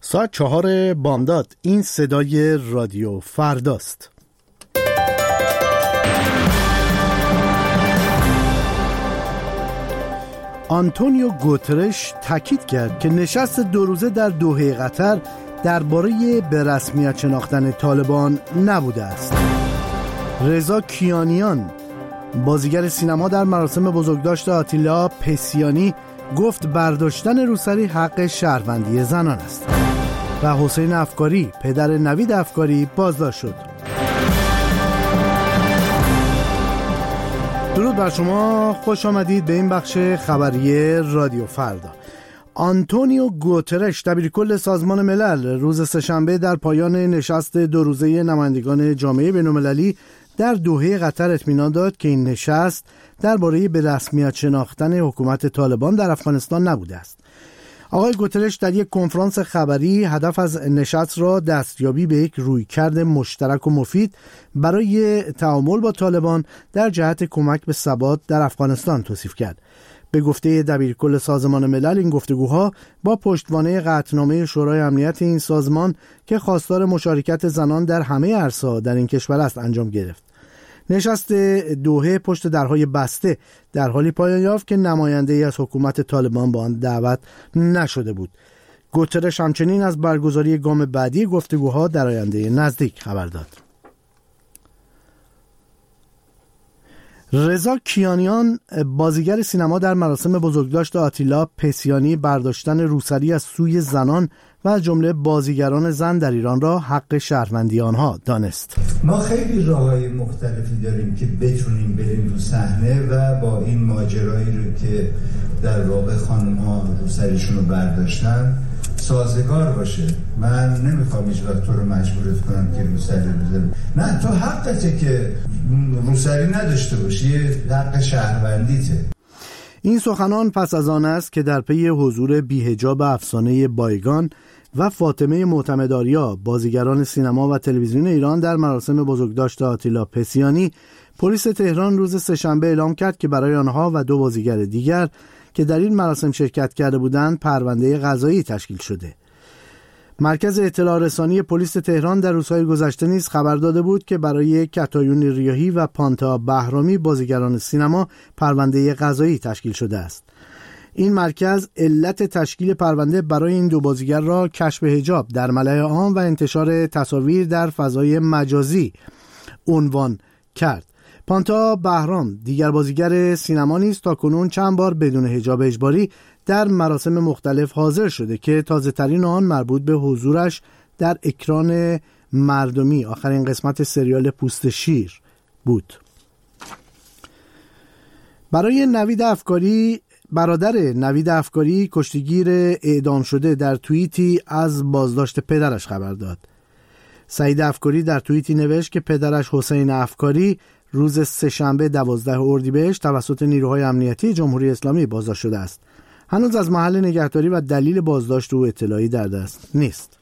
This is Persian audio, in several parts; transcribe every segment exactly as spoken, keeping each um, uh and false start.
ساعت چهار بامداد. این صدای رادیو فرداست. آنتونیو گوترش تاکید کرد که نشست دو روزه در دوحه قطر درباره به رسمیت شناختن طالبان نبوده است. رضا کیانیان، بازیگر سینما، در مراسم بزرگداشت آتیلا پسیانی گفت برداشتن روسری حق شهروندی زنان است. و حسین افکاری، پدر نوید افکاری، بازداشت شد. درود بر شما، خوش آمدید به این بخش خبری رادیو فردا. آنتونیو گوترش، دبیرکل سازمان ملل، روز سه‌شنبه در پایان نشست دو روزه نمایندگان جامعه بین‌المللی در دوحه قطر اطمینان داد که این نشست درباره به رسمیت شناختن حکومت طالبان در افغانستان نبوده است. آقای گوترش در یک کنفرانس خبری هدف از نشست را دستیابی به یک رویکرد مشترک و مفید برای تعامل با طالبان در جهت کمک به ثبات در افغانستان توصیف کرد. به گفته دبیرکل سازمان ملل، این گفتگوها با پشتوانه قطعنامه شورای امنیت این سازمان که خواستار مشارکت زنان در همه عرصه‌ها در این کشور است انجام گرفت. نشست دوحه پشت درهای بسته در حالی پایان یافت که نماینده‌ای از حکومت طالبان با آن دعوت نشده بود. گوترش همچنین از برگزاری گام بعدی گفتگوها در آینده نزدیک خبر داد. رضا کیانیان، بازیگر سینما، در مراسم بزرگداشت آتیلا پسیانی برداشتن روسری از سوی زنان و از جمله بازیگران زن در ایران را حق شهروندی آنها دانست. ما خیلی راه‌های مختلفی داریم که بتونیم بریم رو صحنه و با این ماجرایی رو که در واقع خانم‌ها روسریشون رو برداشتن سازگار باشه. من نمیخوام هیچ وقت تو رو مجبورت کنم که روسری بزنی. نه، تو حقته که روسری نداشته باشی، حق شهروندیته. این سخنان پس از آن است که در پی حضور بی‌حجاب افسانه بایگان و فاطمه معتمدآریا، بازیگران سینما و تلویزیون ایران، در مراسم بزرگداشت آتیلا پسیانی، پلیس تهران روز سه‌شنبه اعلام کرد که برای آنها و دو بازیگر دیگر که در این مراسم شرکت کرده بودند پرونده قضایی تشکیل شده. مرکز اطلاع رسانی پلیس تهران در روزهای گذشته نیز خبر داده بود که برای کتایون ریاحی و پانتا بهرامی، بازیگران سینما، پرونده قضایی تشکیل شده است. این مرکز علت تشکیل پرونده برای این دو بازیگر را کشف حجاب در ملأ عام و انتشار تصاویر در فضای مجازی عنوان کرد. پانتا بهرام، دیگر بازیگر سینما، نیز تاکنون چند بار بدون حجاب اجباری در مراسم مختلف حاضر شده که تازه ترین آن مربوط به حضورش در اکران مردمی، آخرین قسمت سریال پوست شیر بود. برای نوید افکاری، برادر نوید افکاری، کشتیگیر اعدام شده، در توییتی از بازداشت پدرش خبر داد. سعید افکاری در توییتی نوشت که پدرش حسین افکاری روز سه‌شنبه دوازده اردیبهشت توسط نیروهای امنیتی جمهوری اسلامی بازداشت شده است. هنوز از محل نگهداری و دلیل بازداشت او اطلاعی در دست نیست.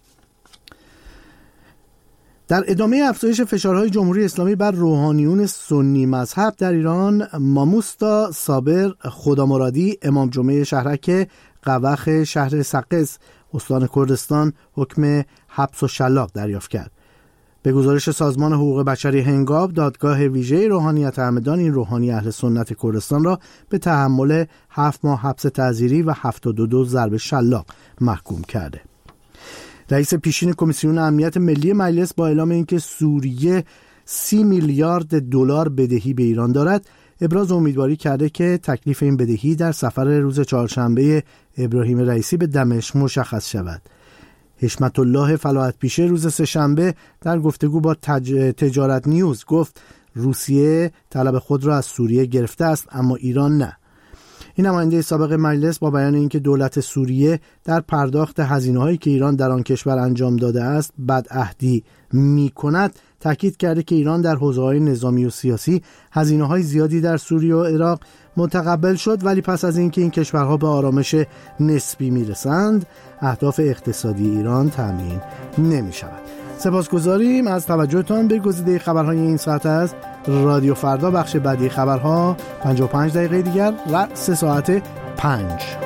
در ادامه افزایش فشارهای جمهوری اسلامی بر روحانیون سنی مذهب در ایران، ماموستا صابر خدامرادی، امام جمعه شهرک قوخ شهر سقز استان کردستان، حکم حبس و شلاق دریافت کرد. به گزارش سازمان حقوق بشری هنگام، دادگاه ویژه روحانیت همدان این روحانی اهل سنت کردستان را به تحمل هفت ماه حبس تعزیری و هفتاد و دو ضرب شلاق محکوم کرده. رئیس پیشین کمیسیون امنیت ملی مجلس با اعلام اینکه سوریه سی میلیارد دلار بدهی به ایران دارد، ابراز امیدواری کرده که تکلیف این بدهی در سفر روز چهارشنبه ابراهیم رئیسی به دمشق مشخص شود. حشمت الله فلاحت پیشه روز سه‌شنبه در گفتگو با تج... تجارت نیوز گفت روسیه طلب خود را از سوریه گرفته است اما ایران نه. این نماینده سابق مجلس با بیان اینکه دولت سوریه در پرداخت هزینه‌هایی که ایران در آن کشور انجام داده است بدعهدی می‌کند، تاکید کرده که ایران در حوزه‌های نظامی و سیاسی هزینه‌های زیادی در سوریه و عراق متقبل شد، ولی پس از اینکه این کشورها به آرامش نسبی میرسند، اهداف اقتصادی ایران تامین نمی‌شود. سپاسگزاریم از توجهتان به گزیده خبرهای این ساعت از رادیو فردا. بخش بعدی خبرها پنجاه و پنج دقیقه دیگر و سه ساعت پنج.